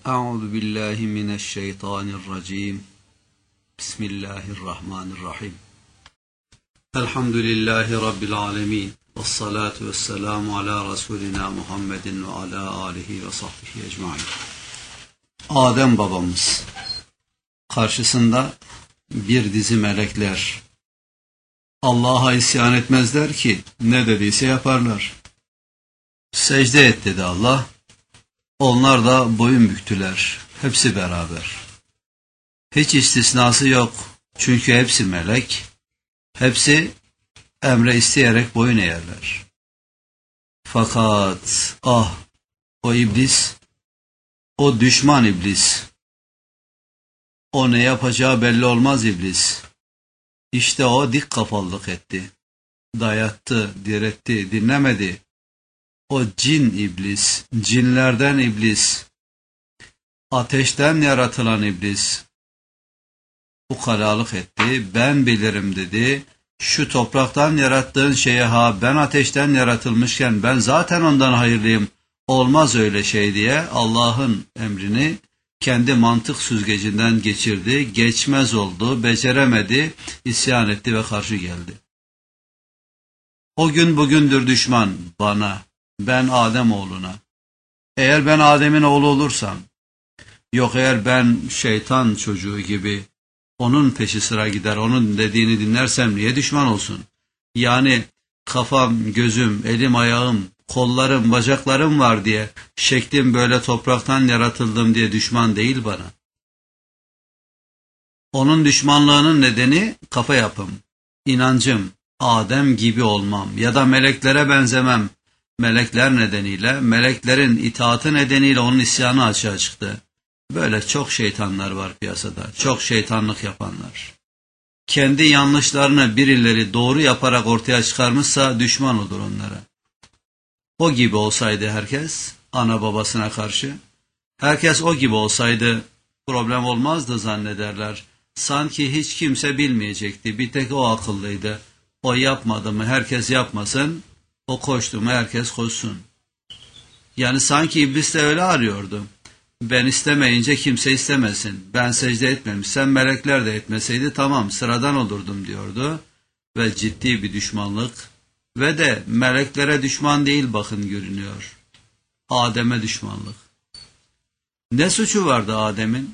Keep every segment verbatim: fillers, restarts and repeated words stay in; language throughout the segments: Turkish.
Euzu billahi mineşşeytanirracim. Bismillahirrahmanirrahim. Elhamdülillahi Rabbil alemin. Vessalatu vesselamu ala Resulina Muhammedin ve ala alihi ve sahbihi ecmaîn. Adem babamız karşısında bir dizi melekler Allah'a isyan etmezler ki ne dediyse yaparlar. Secde et dedi Allah. Onlar da boyun büktüler. Hepsi beraber. Hiç istisnası yok. Çünkü hepsi melek. Hepsi emre isteyerek boyun eğerler. Fakat ah o iblis, o düşman iblis, o ne yapacağı belli olmaz iblis. İşte o dik kafalılık etti. Dayattı, diretti, dinlemedi. O cin iblis, cinlerden iblis, ateşten yaratılan iblis, ukalalık etti, ben bilirim dedi, şu topraktan yarattığın şeye ha ben ateşten yaratılmışken ben zaten ondan hayırlıyım, olmaz öyle şey diye Allah'ın emrini kendi mantık süzgecinden geçirdi, geçmez oldu, beceremedi, isyan etti ve karşı geldi. O gün bugündür düşman bana. Ben Adem oğluna. Eğer ben Adem'in oğlu olursam, yok eğer ben şeytan çocuğu gibi onun peşi sıra gider, onun dediğini dinlersem niye düşman olsun? Yani kafam, gözüm, elim, ayağım, kollarım, bacaklarım var diye, şeklim böyle topraktan yaratıldım diye düşman değil bana. Onun düşmanlığının nedeni kafa yapım, inancım, Adem gibi olmam ya da meleklere benzemem. Melekler nedeniyle, meleklerin itaatı nedeniyle onun isyanı açığa çıktı. Böyle çok şeytanlar var piyasada, çok şeytanlık yapanlar. Kendi yanlışlarını birileri doğru yaparak ortaya çıkarmışsa düşman olur onlara. O gibi olsaydı herkes, ana babasına karşı, herkes o gibi olsaydı problem olmazdı zannederler. Sanki hiç kimse bilmeyecekti, bir tek o akıllıydı. O yapmadı mı herkes yapmasın, o koştu mu herkes koşsun. Yani sanki iblis de öyle arıyordu. Ben istemeyince kimse istemesin. Ben secde etmemişsem melekler de etmeseydi tamam sıradan olurdum diyordu. Ve ciddi bir düşmanlık. Ve de meleklere düşman değil bakın görünüyor. Adem'e düşmanlık. Ne suçu vardı Adem'in?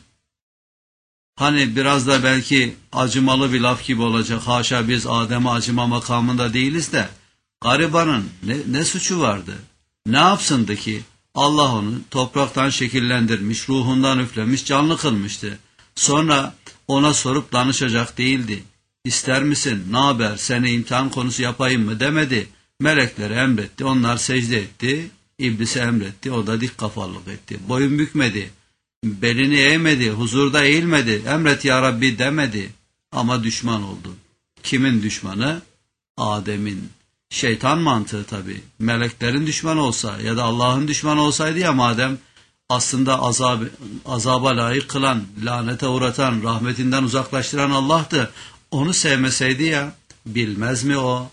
Hani biraz da belki acımalı bir laf gibi olacak. Haşa biz Adem'e acıma makamında değiliz de. Garibanın ne, ne suçu vardı? Ne yapsındı ki? Allah onu topraktan şekillendirmiş, ruhundan üflemiş, canlı kılmıştı. Sonra ona sorup danışacak değildi. İster misin, ne haber, seni imtihan konusu yapayım mı demedi. Melekleri emretti, onlar secde etti. İblise emretti, o da dik kafalılık etti. Boyun bükmedi, belini eğmedi, huzurda eğilmedi. Emret ya Rabbi demedi. Ama düşman oldu. Kimin düşmanı? Adem'in. Şeytan mantığı tabi. Meleklerin düşmanı olsa ya da Allah'ın düşmanı olsaydı ya madem aslında azab, azaba layık kılan, lanete uğratan, rahmetinden uzaklaştıran Allah'tı. Onu sevmeseydi ya bilmez mi o?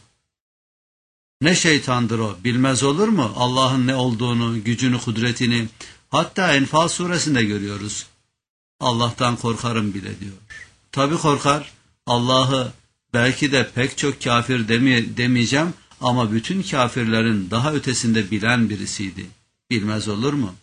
Ne şeytandır o? Bilmez olur mu? Allah'ın ne olduğunu, gücünü, kudretini hatta Enfal suresinde görüyoruz. Allah'tan korkarım bile diyor. Tabi korkar. Allah'ı belki de pek çok kafir deme, demeyeceğim ama bütün kafirlerin daha ötesinde bilen birisiydi. Bilmez olur mu?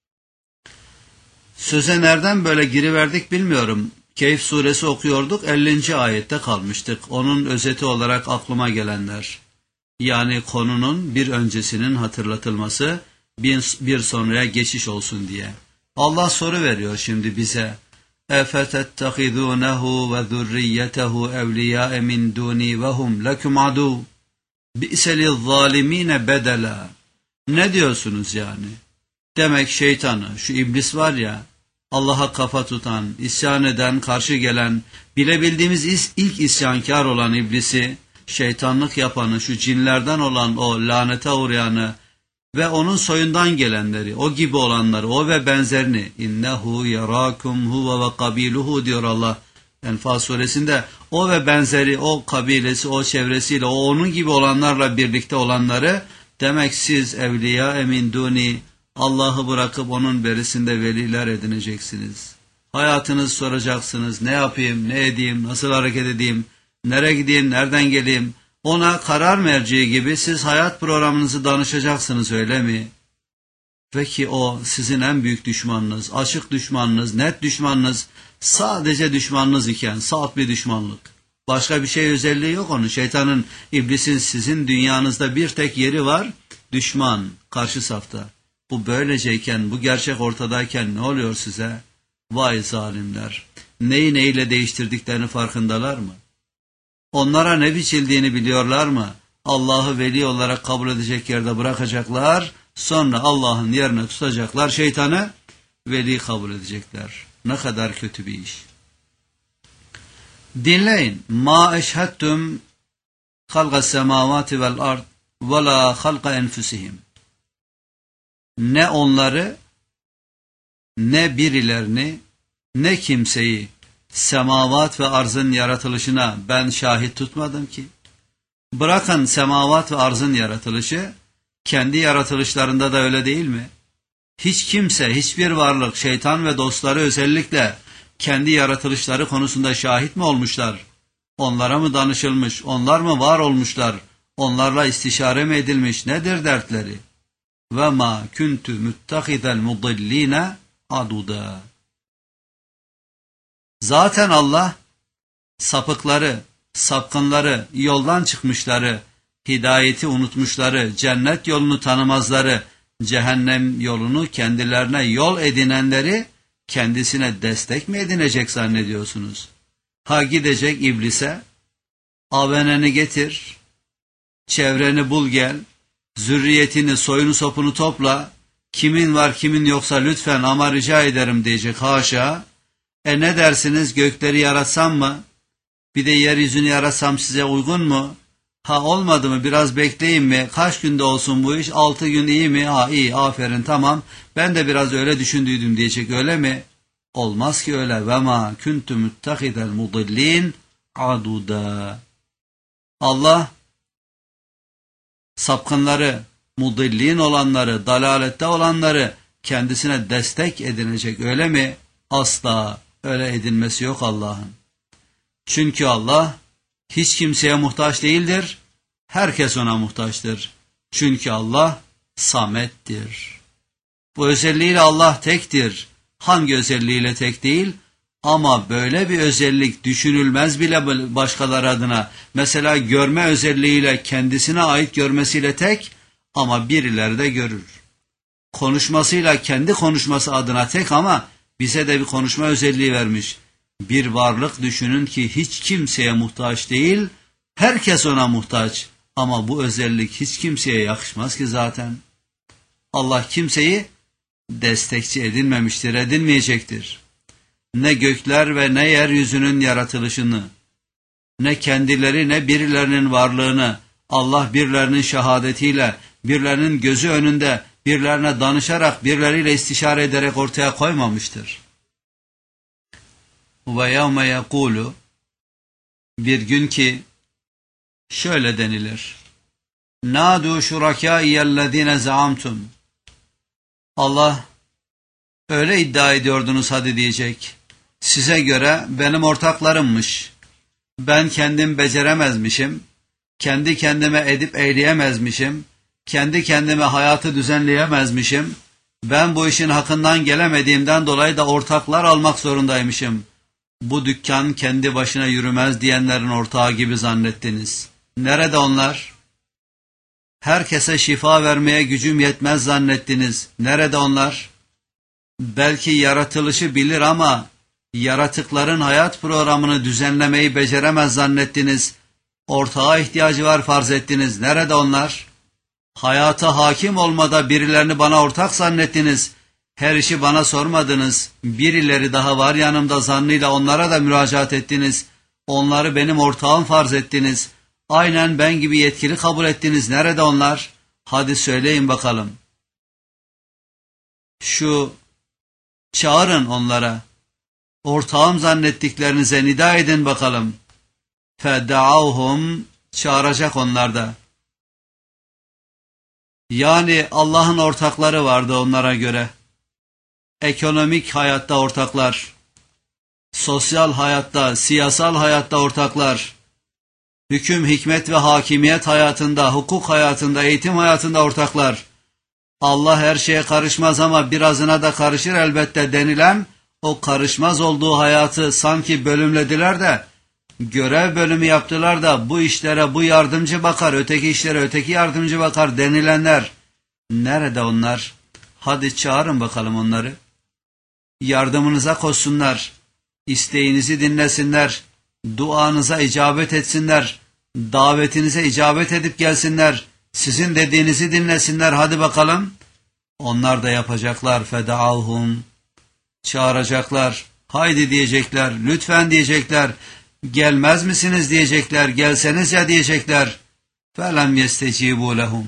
Söze nereden böyle giriverdik bilmiyorum. Kehf suresi okuyorduk, ellinci ayette kalmıştık. Onun özeti olarak aklıma gelenler. Yani konunun bir öncesinin hatırlatılması, bir, bir sonraya geçiş olsun diye. Allah soru veriyor şimdi bize. اَفَتَتَّخِذُونَهُ وَذُرِّيَّتَهُ اَوْلِيَاءَ مِنْ دُونِي وَهُمْ لَكُمْ عَدُوٌ بِئْسَ لِلظَّالِم۪ينَ بَدَلًا. Ne diyorsunuz yani? Demek şeytanı, şu iblis var ya, Allah'a kafa tutan, isyan eden, karşı gelen, bilebildiğimiz ilk isyankar olan iblisi, şeytanlık yapanı, şu cinlerden olan o lanete uğrayanı ve onun soyundan gelenleri, o gibi olanları, o ve benzerini, innehu yarakum huve ve kabiluhu diyor Allah Enfal suresinde. O ve benzeri, o kabilesi, o çevresiyle, o onun gibi olanlarla birlikte olanları, demek siz evliya emin duni, Allah'ı bırakıp onun berisinde veliler edineceksiniz. Hayatınızı soracaksınız. Ne yapayım, ne edeyim, nasıl hareket edeyim, nereye gideyim, nereden geleyim? Ona karar merci gibi siz hayat programınızı danışacaksınız, öyle mi? Ve ki o sizin en büyük düşmanınız, açık düşmanınız, net düşmanınız, sadece düşmanınız iken, salt bir düşmanlık. Başka bir şey özelliği yok onun. Şeytanın, iblisin sizin dünyanızda bir tek yeri var, düşman, karşı safta. Bu böyleceyken, bu gerçek ortadayken ne oluyor size? Vay zalimler! Neyi neyle değiştirdiklerini farkındalar mı? Onlara ne biçildiğini biliyorlar mı? Allah'ı veli olarak kabul edecek yerde bırakacaklar, sonra Allah'ın yerine tutacaklar, şeytanı veli kabul edecekler. Ne kadar kötü bir iş. Dinleyin. Ma eşheddüm halqa semavati vel ard ve la halqa enfusihim. Ne onları, ne birilerini, ne kimseyi semavat ve arzın yaratılışına ben şahit tutmadım ki. Bırakın semavat ve arzın yaratılışı, kendi yaratılışlarında da öyle değil mi? Hiç kimse, hiçbir varlık, şeytan ve dostları özellikle kendi yaratılışları konusunda şahit mi olmuşlar? Onlara mı danışılmış, onlar mı var olmuşlar, onlarla istişare mi edilmiş, nedir dertleri? Ve ma kuntu muttakidel mudilline aduda. Zaten Allah sapıkları, sapkınları, yoldan çıkmışları, hidayeti unutmuşları, cennet yolunu tanımazları, cehennem yolunu kendilerine yol edinenleri kendisine destek mi edinecek zannediyorsunuz? Ha gidecek iblise, aveneni getir, çevreni bul gel, zürriyetini, soyunu sopunu topla, kimin var kimin yoksa lütfen ama rica ederim diyecek, haşa. E ne dersiniz, gökleri yaratsam mı? Bir de yeryüzünü yaratsam size uygun mu? Ha olmadı mı, biraz bekleyin mi? Kaç günde olsun bu iş? Altı gün iyi mi? Ha iyi, aferin, tamam. Ben de biraz öyle düşündüydüm diyecek, öyle mi? Olmaz ki öyle. Ve ma kuntu muttakidel mudillin aduda. Allah sapkınları, mudillin olanları, dalalette olanları kendisine destek edinecek, öyle mi? Asla öyle edinmesi yok Allah'ın. Çünkü Allah hiç kimseye muhtaç değildir, herkes ona muhtaçtır. Çünkü Allah samettir. Bu özelliğiyle Allah tektir. Hangi özelliğiyle tek değil? Ama böyle bir özellik düşünülmez bile başkaları adına. Mesela görme özelliğiyle, kendisine ait görmesiyle tek ama birileri de görür. Konuşmasıyla kendi konuşması adına tek ama bize de bir konuşma özelliği vermiş. Bir varlık düşünün ki hiç kimseye muhtaç değil, herkes ona muhtaç. Ama bu özellik hiç kimseye yakışmaz ki zaten. Allah kimseyi destekçi edinmemiştir, edinmeyecektir. Ne gökler ve ne yeryüzünün yaratılışını, ne kendileri ne birilerinin varlığını Allah birilerinin şehadetiyle, birilerinin gözü önünde, birilerine danışarak, birileriyle istişare ederek ortaya koymamıştır. Ve yevme yekulu, bir gün ki şöyle denilir: Nâdû şurakâiyellezîne zaamtum. Allah, öyle iddia ediyordunuz hadi diyecek. Size göre benim ortaklarımmış. Ben kendim beceremezmişim. Kendi kendime edip eyleyemezmişim. Kendi kendime hayatı düzenleyemezmişim. Ben bu işin hakkından gelemediğimden dolayı da ortaklar almak zorundaymışım. Bu dükkan kendi başına yürümez diyenlerin ortağı gibi zannettiniz. Nerede onlar? Herkese şifa vermeye gücüm yetmez zannettiniz. Nerede onlar? Belki yaratılışı bilir ama yaratıkların hayat programını düzenlemeyi beceremez zannettiniz. Ortağa ihtiyacı var farz ettiniz. Nerede onlar? Hayata hakim olmada birilerini bana ortak zannettiniz. Her işi bana sormadınız. Birileri daha var yanımda zannıyla onlara da müracaat ettiniz. Onları benim ortağım farz ettiniz. Aynen ben gibi yetkili kabul ettiniz. Nerede onlar? Hadi söyleyin bakalım. Şu çağırın onlara. Ortağım zannettiklerinize nida edin bakalım. Fedda'avhum, çağıracak onlar da. Yani Allah'ın ortakları vardı onlara göre. Ekonomik hayatta ortaklar, sosyal hayatta, siyasal hayatta ortaklar, hüküm, hikmet ve hakimiyet hayatında, hukuk hayatında, eğitim hayatında ortaklar. Allah her şeye karışmaz ama birazına da karışır elbette denilen o karışmaz olduğu hayatı sanki bölümlediler de, görev bölümü yaptılar da bu işlere bu yardımcı bakar, öteki işlere öteki yardımcı bakar denilenler. Nerede onlar? Hadi çağırın bakalım onları. Yardımınıza koşsunlar, isteğinizi dinlesinler, duanıza icabet etsinler, davetinize icabet edip gelsinler, sizin dediğinizi dinlesinler, hadi bakalım. Onlar da yapacaklar, fedaahum, çağıracaklar, haydi diyecekler, lütfen diyecekler, gelmez misiniz diyecekler, gelseniz ya diyecekler. Felem yestecibu lehum.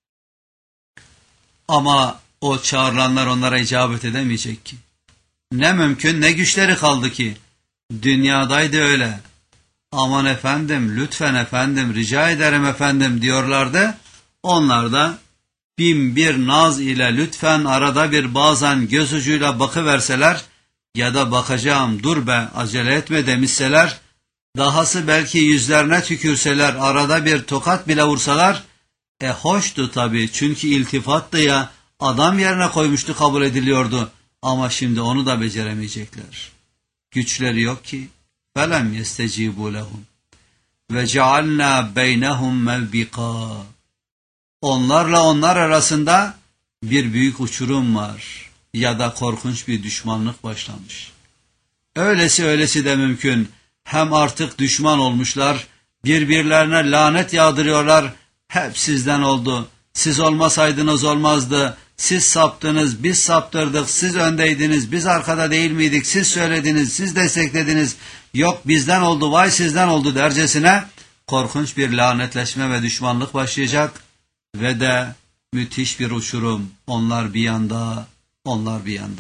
Ama o çağrılanlar onlara icabet edemeyecek ki. Ne mümkün, ne güçleri kaldı ki. Dünyadaydı öyle. Aman efendim, lütfen efendim, rica ederim efendim diyorlardı. Onlar da bin bir naz ile lütfen arada bir bazen göz ucuyla bakıverseler ya da bakacağım dur be acele etme demişseler, dahası belki yüzlerine tükürseler, arada bir tokat bile vursalar, e hoştu tabii çünkü iltifattı ya, adam yerine koymuştu, kabul ediliyordu. Ama şimdi onu da beceremeyecekler. Güçleri yok ki. فَلَمْ يَسْتَجِيبُوا لَهُمْ وَجَعَلْنَا بَيْنَهُمْ مَوْبِقًا. Onlarla onlar arasında bir büyük uçurum var ya da korkunç bir düşmanlık başlamış. Öylesi öylesi de mümkün. Hem artık düşman olmuşlar, birbirlerine lanet yağdırıyorlar. Hep sizden oldu. Siz olmasaydınız olmazdı. Siz saptınız, biz saptırdık. Siz öndeydiniz, biz arkada değil miydik? Siz söylediniz, siz desteklediniz. Yok bizden oldu, vay sizden oldu dercesine korkunç bir lanetleşme ve düşmanlık başlayacak. Ve de müthiş bir uçurum. Onlar bir yanda, onlar bir yanda.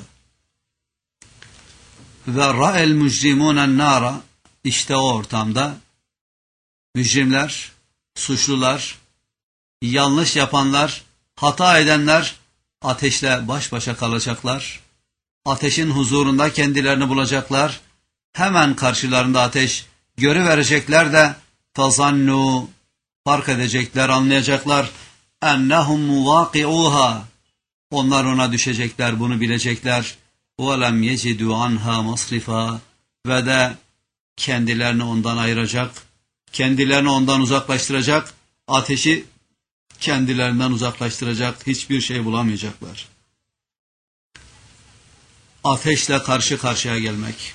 Ve ra'el mücrimûnen nâra. İşte o ortamda mücrimler, suçlular, yanlış yapanlar, hata edenler ateşle baş başa kalacaklar. Ateşin huzurunda kendilerini bulacaklar. Hemen karşılarında ateş görüverecekler de fazannu, fark edecekler, anlayacaklar. Ennehum muvaki'uha. Onlar ona düşecekler, bunu bilecekler. وَلَمْ يَجِدُوا عَنْهَا مَصْرِفًا. Ve de kendilerini ondan ayıracak, kendilerini ondan uzaklaştıracak, ateşi kendilerinden uzaklaştıracak hiçbir şey bulamayacaklar. Ateşle karşı karşıya gelmek,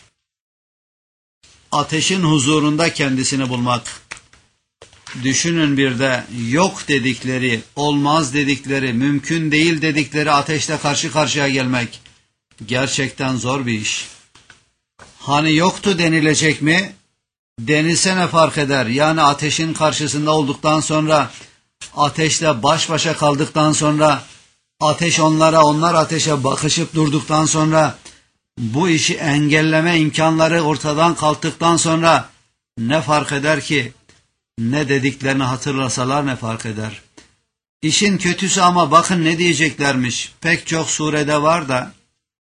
ateşin huzurunda kendisini bulmak, düşünün bir de yok dedikleri, olmaz dedikleri, mümkün değil dedikleri ateşle karşı karşıya gelmek gerçekten zor bir iş. Hani yoktu denilecek mi? Denilse ne fark eder? Yani ateşin karşısında olduktan sonra, ateşle baş başa kaldıktan sonra, ateş onlara, onlar ateşe bakışıp durduktan sonra, bu işi engelleme imkanları ortadan kalktıktan sonra ne fark eder ki? Ne dediklerini hatırlasalar ne fark eder? İşin kötüsü ama bakın ne diyeceklermiş. Pek çok surede var da,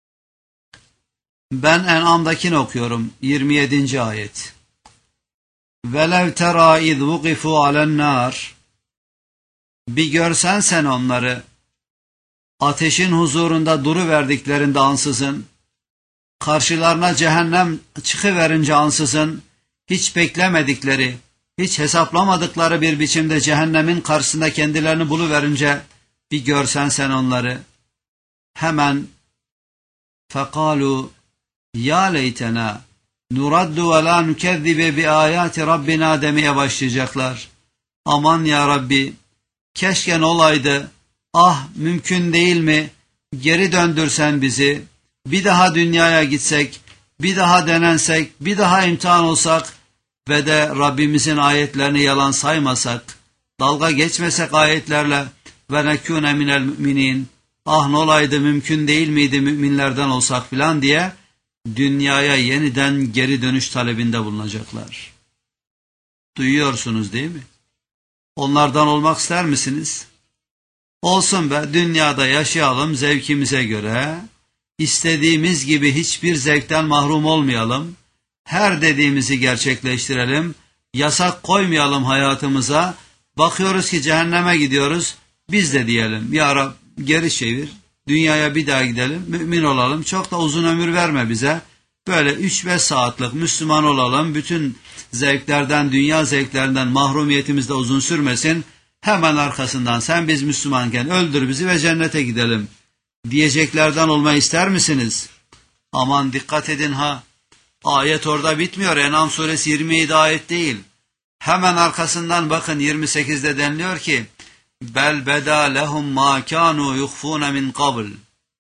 ben En'am'dakini okuyorum. yirmi yedinci ayet. وَلَوْ تَرَى اِذْ وُقِفُوا عَلَى النَّارِ. Bir görsen sen onları, ateşin huzurunda duruverdiklerinde ansızın, karşılarına cehennem çıkıverince ansızın, hiç beklemedikleri, hiç hesaplamadıkları bir biçimde cehennemin karşısında kendilerini buluverince, bir görsen sen onları, hemen فَقَالُوا ya leytena nuraddu ve la nukezzibe bi ayati rabbina demeye başlayacaklar. Aman ya Rabbi, keşke olaydı, ah mümkün değil mi, geri döndürsen bizi, bir daha dünyaya gitsek, bir daha denensek, bir daha imtihan olsak ve de Rabbimizin ayetlerini yalan saymasak, dalga geçmesek ayetlerle ve nekûne minel müminin, ah olaydı mümkün değil miydi müminlerden olsak filan diye dünyaya yeniden geri dönüş talebinde bulunacaklar. Duyuyorsunuz değil mi? Onlardan olmak ister misiniz? Olsun be, dünyada yaşayalım zevkimize göre, istediğimiz gibi hiçbir zevkten mahrum olmayalım, her dediğimizi gerçekleştirelim, yasak koymayalım hayatımıza, bakıyoruz ki cehenneme gidiyoruz, biz de diyelim, Ya Rab geri çevir, dünyaya bir daha gidelim, mümin olalım, çok da uzun ömür verme bize, böyle üç beş saatlik Müslüman olalım, bütün zevklerden, dünya zevklerinden mahrumiyetimiz de uzun sürmesin, hemen arkasından sen biz Müslümanken öldür bizi ve cennete gidelim diyeceklerden olmayı ister misiniz? Aman dikkat edin ha, ayet orada bitmiyor, En'am suresi yirmi yedi ayet değil. Hemen arkasından bakın yirmi sekizde deniliyor ki, bel beda lehum ma kanu yukhfuna min qabl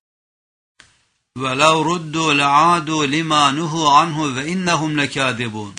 ve lev ruddu le'adu lima nuhu anhu ve innahum lekadibun.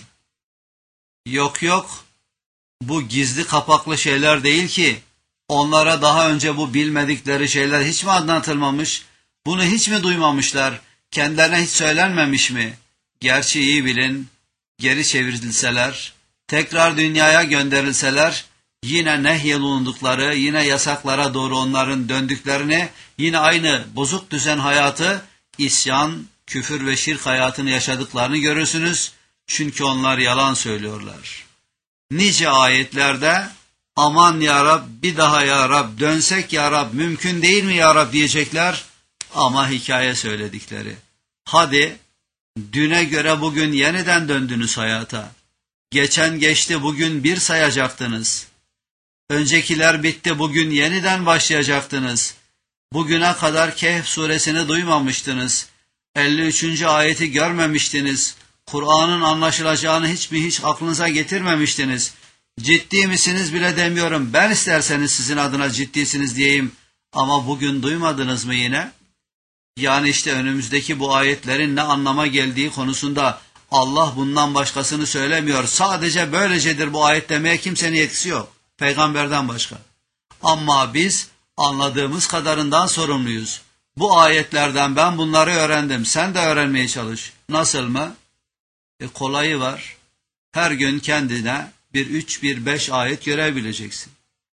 Yok yok, bu gizli kapaklı şeyler değil ki, onlara daha önce bu bilmedikleri şeyler hiç mi anlatılmamış, bunu hiç mi duymamışlar, kendilerine hiç söylenmemiş mi? Gerçi iyi bilin, geri çevrilseler, tekrar dünyaya gönderilseler, yine nehyolundukları, yine yasaklara doğru onların döndüklerini, yine aynı bozuk düzen hayatı, isyan, küfür ve şirk hayatını yaşadıklarını görürsünüz. Çünkü onlar yalan söylüyorlar. Nice ayetlerde aman ya Rab, bir daha ya Rab, dönsek ya Rab, mümkün değil mi ya Rab diyecekler ama hikaye söyledikleri. Hadi düne göre bugün yeniden döndünüz hayata. Geçen geçti, bugün bir sayacaktınız. Öncekiler bitti, bugün yeniden başlayacaktınız. Bugüne kadar Kehf suresini duymamıştınız. elli üçüncü ayeti görmemiştiniz. Kur'an'ın anlaşılacağını hiç mi hiç aklınıza getirmemiştiniz. Ciddi misiniz bile demiyorum. Ben isterseniz sizin adına ciddisiniz diyeyim. Ama bugün duymadınız mı yine? Yani işte önümüzdeki bu ayetlerin ne anlama geldiği konusunda Allah bundan başkasını söylemiyor. Sadece böylecedir bu ayet demeye kimsenin yetkisi yok. Peygamberden başka. Ama biz anladığımız kadarından sorumluyuz. Bu ayetlerden ben bunları öğrendim. Sen de öğrenmeye çalış. Nasıl mı? E kolayı var. Her gün kendine bir üç, bir beş ayet görebileceksin.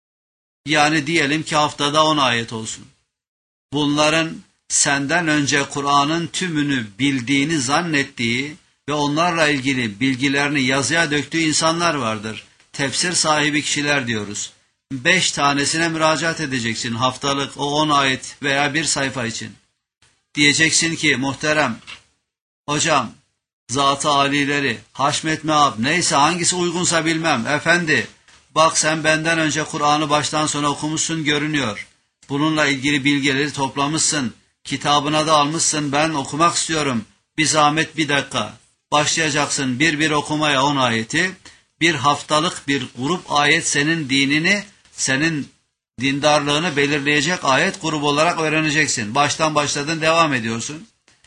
Yani diyelim ki haftada on ayet olsun. Bunların senden önce Kur'an'ın tümünü bildiğini zannettiği ve onlarla ilgili bilgilerini yazıya döktüğü insanlar vardır. Tefsir sahibi kişiler diyoruz. Beş tanesine müracaat edeceksin haftalık o on ayet veya bir sayfa için. Diyeceksin ki muhterem hocam, Zat-ı Alileri, Haşmet Meab, neyse hangisi uygunsa bilmem. Efendi, bak sen benden önce Kur'an'ı baştan sona okumuşsun görünüyor. Bununla ilgili bilgileri toplamışsın. Kitabına da almışsın, ben okumak istiyorum. Bir zahmet bir dakika. Başlayacaksın bir bir okumaya on ayeti. Bir haftalık bir grup ayet senin dinini, senin dindarlığını belirleyecek ayet grubu olarak öğreneceksin. Baştan başladın, devam ediyorsun.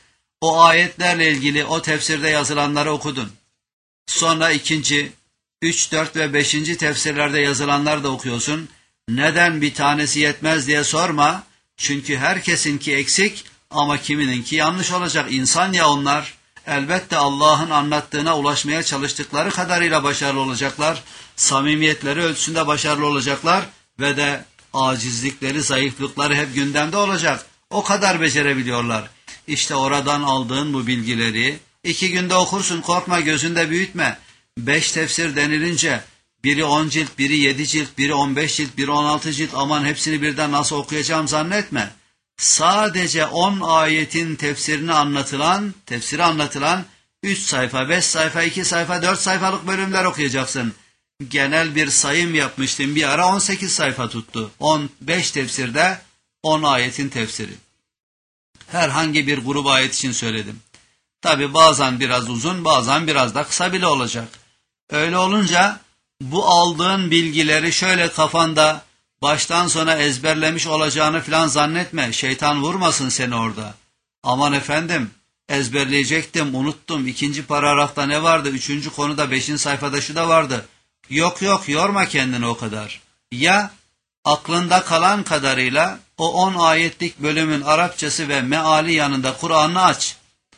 O ayetlerle ilgili o tefsirde yazılanları okudun. Sonra ikinci, üç, dört ve beşinci tefsirlerde yazılanları da okuyorsun. Neden bir tanesi yetmez diye sorma. Çünkü herkesinki eksik ama kimininki yanlış olacak. İnsan ya onlar. Elbette Allah'ın anlattığına ulaşmaya çalıştıkları kadarıyla başarılı olacaklar. Samimiyetleri ölçüsünde başarılı olacaklar. Ve de acizlikleri, zayıflıkları hep gündemde olacak. O kadar becerebiliyorlar. İşte oradan aldığın bu bilgileri iki günde okursun, korkma, gözünde büyütme. Beş tefsir denilince biri on cilt, biri yedi cilt, biri on beş cilt, biri on altı cilt, aman hepsini birden nasıl okuyacağım zannetme. Sadece on ayetin tefsirini anlatılan, tefsiri anlatılan üç sayfa, beş sayfa, iki sayfa, dört sayfalık bölümler okuyacaksın. Genel bir sayım yapmıştım bir ara, on sekiz sayfa tuttu. on beş tefsirde on ayetin tefsiri. Herhangi bir grup ayet için söyledim. Tabi bazen biraz uzun, bazen biraz da kısa bile olacak. Öyle olunca bu aldığın bilgileri şöyle kafanda baştan sona ezberlemiş olacağını falan zannetme. Şeytan vurmasın seni orada. Aman efendim, ezberleyecektim, unuttum. İkinci paragrafta ne vardı? Üçüncü konuda, beşinci sayfada şu da vardı. Yok yok, yorma kendini o kadar. Ya aklında kalan kadarıyla o on ayetlik bölümün Arapçası ve meali yanında Kur'an'ı aç.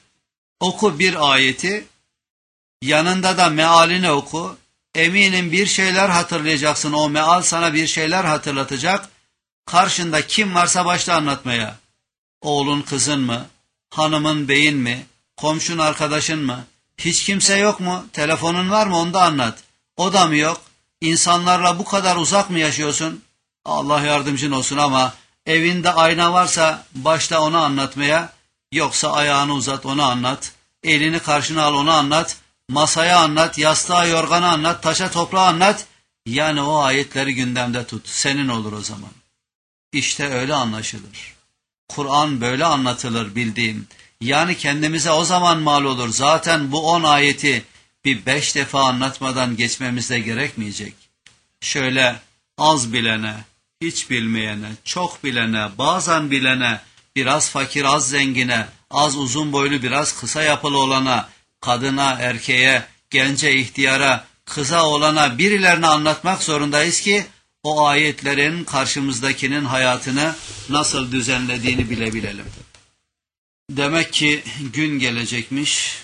Oku bir ayeti, yanında da mealini oku. Eminim bir şeyler hatırlayacaksın, o meal sana bir şeyler hatırlatacak. Karşında kim varsa başla anlatmaya. Oğlun kızın mı? Hanımın beyin mi? Komşun arkadaşın mı? Hiç kimse yok mu? Telefonun var mı? Onu da anlat. O da mı yok? İnsanlarla bu kadar uzak mı yaşıyorsun? Allah yardımcın olsun ama evinde ayna varsa başla onu anlatmaya. Yoksa ayağını uzat onu anlat. Elini karşına al onu anlat. Masaya anlat, yastığa yorgana anlat, taşa toprağa anlat. Yani o ayetleri gündemde tut. Senin olur o zaman. İşte öyle anlaşılır. Kur'an böyle anlatılır bildiğim. Yani kendimize o zaman mal olur. Zaten bu on ayeti bir beş defa anlatmadan geçmemiz de gerekmeyecek. Şöyle az bilene, hiç bilmeyene, çok bilene, bazen bilene, biraz fakir, az zengine, az uzun boylu, biraz kısa yapılı olana, kadına, erkeğe, gence, ihtiyara, kıza olana birilerine anlatmak zorundayız ki o ayetlerin karşımızdakinin hayatını nasıl düzenlediğini bilebilelim. Demek ki gün gelecekmiş.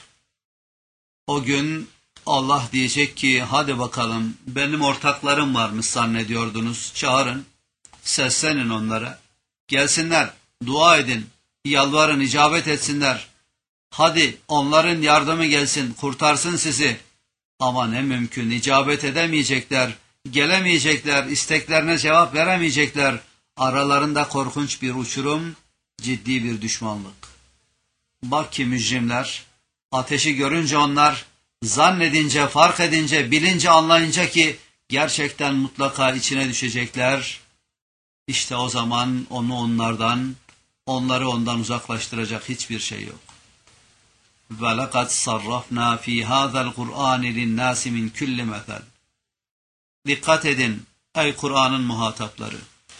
O gün Allah diyecek ki hadi bakalım benim ortaklarım varmış zannediyordunuz. Çağırın, seslenin onlara. Gelsinler, dua edin, yalvarın, icabet etsinler. Hadi onların yardımı gelsin, kurtarsın sizi. Ama ne mümkün, icabet edemeyecekler, gelemeyecekler, isteklerine cevap veremeyecekler. Aralarında korkunç bir uçurum, ciddi bir düşmanlık. Bak ki mücrimler, ateşi görünce onlar, zannedince, fark edince, bilince, anlayınca ki gerçekten mutlaka içine düşecekler. İşte o zaman onu onlardan, onları ondan uzaklaştıracak hiçbir şey yok. وَلَقَدْ صَرَّفْنَا ف۪ي هَذَا الْقُرْآنِ لِلنَّاسِ مِنْ كُلِّ مَثَلٍ. Dikkat edin ey Kur'an'ın muhatapları,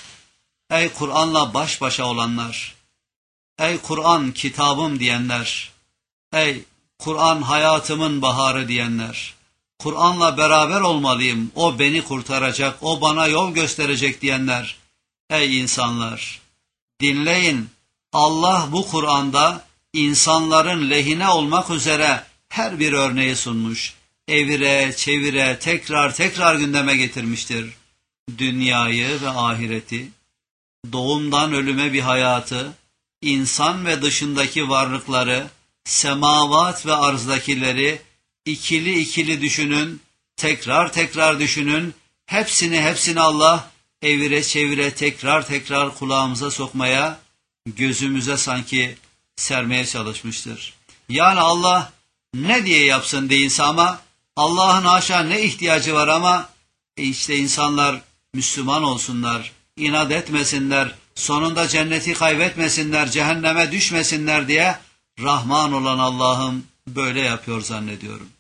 ey Kur'an'la baş başa olanlar, ey Kur'an kitabım diyenler, ey Kur'an hayatımın baharı diyenler, Kur'an'la beraber olmalıyım, o beni kurtaracak, o bana yol gösterecek diyenler, ey insanlar, dinleyin, Allah bu Kur'an'da insanların lehine olmak üzere her bir örneği sunmuş, evire, çevire, tekrar tekrar gündeme getirmiştir. Dünyayı ve ahireti, doğumdan ölüme bir hayatı, insan ve dışındaki varlıkları, semavat ve arzdakileri ikili ikili düşünün, tekrar tekrar düşünün, hepsini hepsini Allah evire çevire tekrar tekrar kulağımıza sokmaya, gözümüze sanki sermeye çalışmıştır. Yani Allah ne diye yapsın deyinse ama Allah'ın haşa ne ihtiyacı var ama e işte insanlar Müslüman olsunlar, inat etmesinler, sonunda cenneti kaybetmesinler, cehenneme düşmesinler diye Rahman olan Allah'ım böyle yapıyor zannediyorum.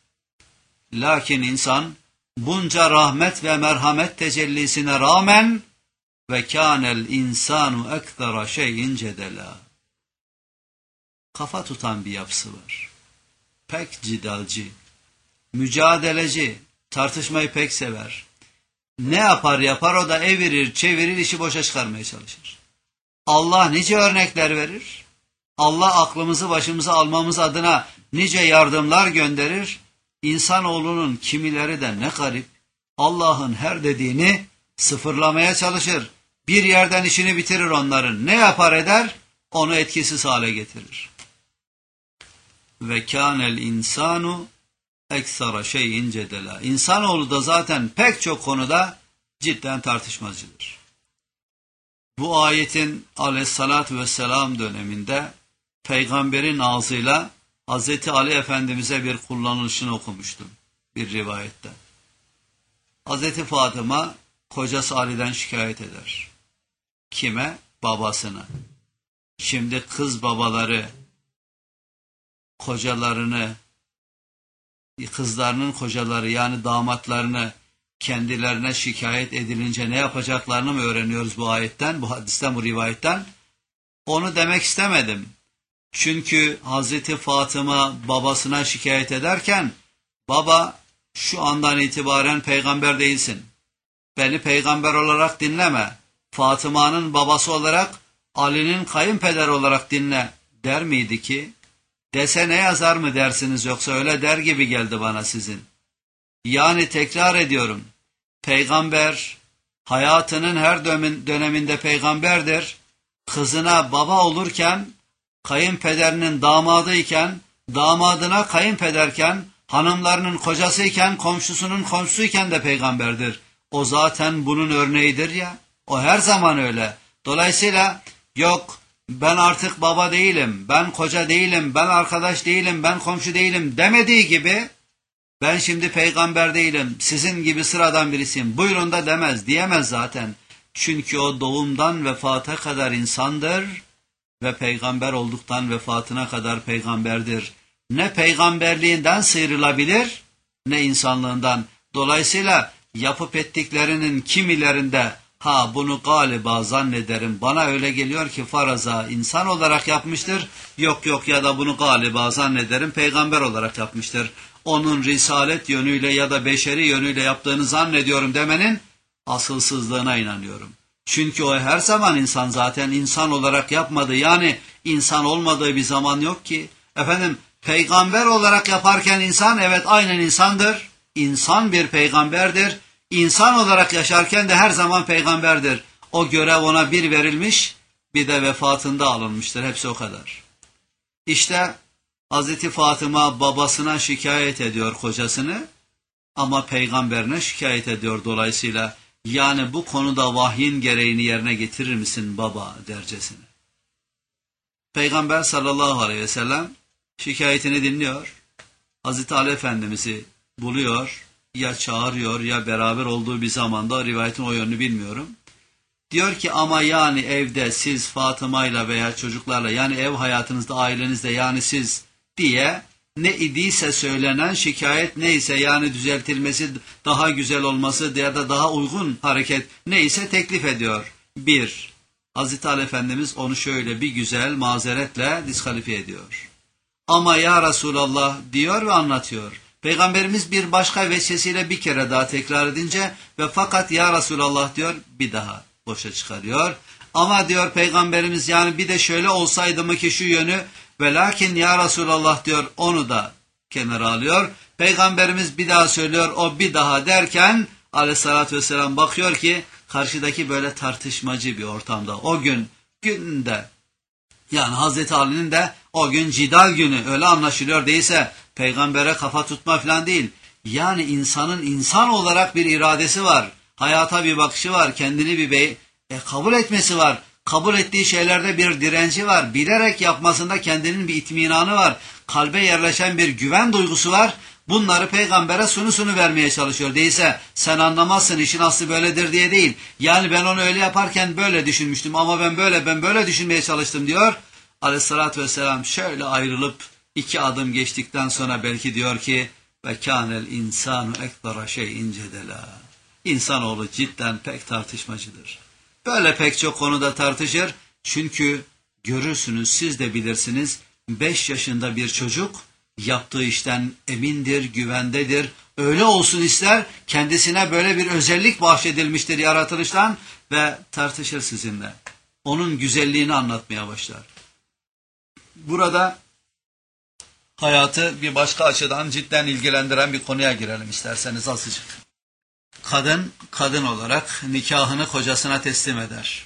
Lakin insan bunca rahmet ve merhamet tecellisine rağmen ve kânel insanu ekthara şeyin cedela. Kafa tutan bir yapısı var. Pek cidalci, mücadeleci, tartışmayı pek sever. Ne yapar yapar o da evirir, çevirir, işi boşa çıkarmaya çalışır. Allah nice örnekler verir. Allah aklımızı başımıza almamız adına nice yardımlar gönderir. İnsanoğlunun kimileri de ne garip, Allah'ın her dediğini sıfırlamaya çalışır. Bir yerden işini bitirir onların. Ne yapar eder? Onu etkisiz hale getirir. Ve kânel insanu eksara şeyin cedela. İnsanoğlu da zaten pek çok konuda cidden tartışmacıdır. Bu ayetin aleyhissalatü vesselam döneminde peygamberin ağzıyla Hazreti Ali Efendimiz'e bir kullanılışını okumuştum bir rivayette. Hazreti Fatıma kocası Ali'den şikayet eder. Kime? Babasına. Şimdi kız babaları kocalarını, kızlarının kocaları yani damatlarını kendilerine şikayet edilince ne yapacaklarını mı öğreniyoruz bu ayetten, bu hadisten, bu rivayetten? Onu demek istemedim. Çünkü Hazreti Fatıma babasına şikayet ederken, baba şu andan itibaren peygamber değilsin. Beni peygamber olarak dinleme. Fatıma'nın babası olarak, Ali'nin kayınpederi olarak dinle der miydi ki? Dese ne yazar mı dersiniz yoksa öyle der gibi geldi bana sizin. Yani tekrar ediyorum. Peygamber hayatının her döneminde peygamberdir. Kızına baba olurken, kayınpederinin damadıyken, damadına kayınpederken, hanımlarının kocasıyken, komşusunun komşusuyken de peygamberdir. O zaten bunun örneğidir ya. O her zaman öyle. Dolayısıyla yok ben artık baba değilim, ben koca değilim, ben arkadaş değilim, ben komşu değilim demediği gibi ben şimdi peygamber değilim, sizin gibi sıradan birisiyim, buyurun da demez, diyemez zaten. Çünkü o doğumdan vefata kadar insandır ve peygamber olduktan vefatına kadar peygamberdir. Ne peygamberliğinden sıyrılabilir ne insanlığından. Dolayısıyla yapıp ettiklerinin kimilerinde ha bunu galiba zannederim, bana öyle geliyor ki faraza insan olarak yapmıştır, yok yok ya da bunu galiba zannederim peygamber olarak yapmıştır. Onun risalet yönüyle ya da beşeri yönüyle yaptığını zannediyorum demenin asılsızlığına inanıyorum. Çünkü o her zaman insan, zaten insan olarak yapmadı. Yani insan olmadığı bir zaman yok ki. Efendim peygamber olarak yaparken insan, evet aynen insandır. İnsan bir peygamberdir. İnsan olarak yaşarken de her zaman peygamberdir. O görev ona bir verilmiş, bir de vefatında alınmıştır. Hepsi o kadar. İşte Hazreti Fatıma babasına şikayet ediyor kocasını ama peygamberine şikayet ediyor dolayısıyla. Yani bu konuda vahyin gereğini yerine getirir misin baba dercesine. Peygamber sallallahu aleyhi ve sellem şikayetini dinliyor. Hazreti Ali Efendimiz'i buluyor, ya çağırıyor ya beraber olduğu bir zamanda, rivayetin o yönünü bilmiyorum. Diyor ki ama yani evde siz Fatıma'yla veya çocuklarla, yani ev hayatınızda, ailenizde, yani siz diye ne idiyse söylenen şikayet neyse, yani düzeltilmesi, daha güzel olması ya da daha uygun hareket neyse teklif ediyor. Bir, Hazreti Ali Efendimiz onu şöyle bir güzel mazeretle diskalifiye ediyor. Ama ya Resulallah diyor ve anlatıyor. Peygamberimiz bir başka veçesiyle bir kere daha tekrar edince ve fakat ya Resulallah diyor, bir daha boşa çıkarıyor. Ama diyor Peygamberimiz yani bir de şöyle olsaydı mı ki şu yönü, ve lakin ya Resulallah diyor, onu da kenara alıyor. Peygamberimiz bir daha söylüyor, o bir daha derken aleyhissalatü vesselam bakıyor ki karşıdaki böyle tartışmacı bir ortamda. O gün günde yani Hazreti Ali'nin de o gün cidal günü, öyle anlaşılıyor, değilse peygambere kafa tutma falan değil. Yani insanın insan olarak bir iradesi var. Hayata bir bakışı var. Kendini bir bey e, kabul etmesi var. Kabul ettiği şeylerde bir direnci var. Bilerek yapmasında kendinin bir itminanı var. Kalbe yerleşen bir güven duygusu var. Bunları peygambere sunu sunu vermeye çalışıyor. Değilse sen anlamazsın, işin aslı böyledir diye değil. Yani ben onu öyle yaparken böyle düşünmüştüm ama ben böyle ben böyle düşünmeye çalıştım diyor. Aleyhissalatü vesselam şöyle ayrılıp iki adım geçtikten sonra belki diyor ki ve kânel insanu ekbara şeyin cedela. İnsanoğlu cidden pek tartışmacıdır. Böyle pek çok konuda tartışır. Çünkü görürsünüz, siz de bilirsiniz, beş yaşında bir çocuk yaptığı işten emindir, güvendedir. Öyle olsun ister, kendisine böyle bir özellik bahşedilmiştir yaratılıştan ve tartışır sizinle. Onun güzelliğini anlatmaya başlar. Burada hayatı bir başka açıdan cidden ilgilendiren bir konuya girelim isterseniz azıcık. Kadın, kadın olarak nikahını kocasına teslim eder.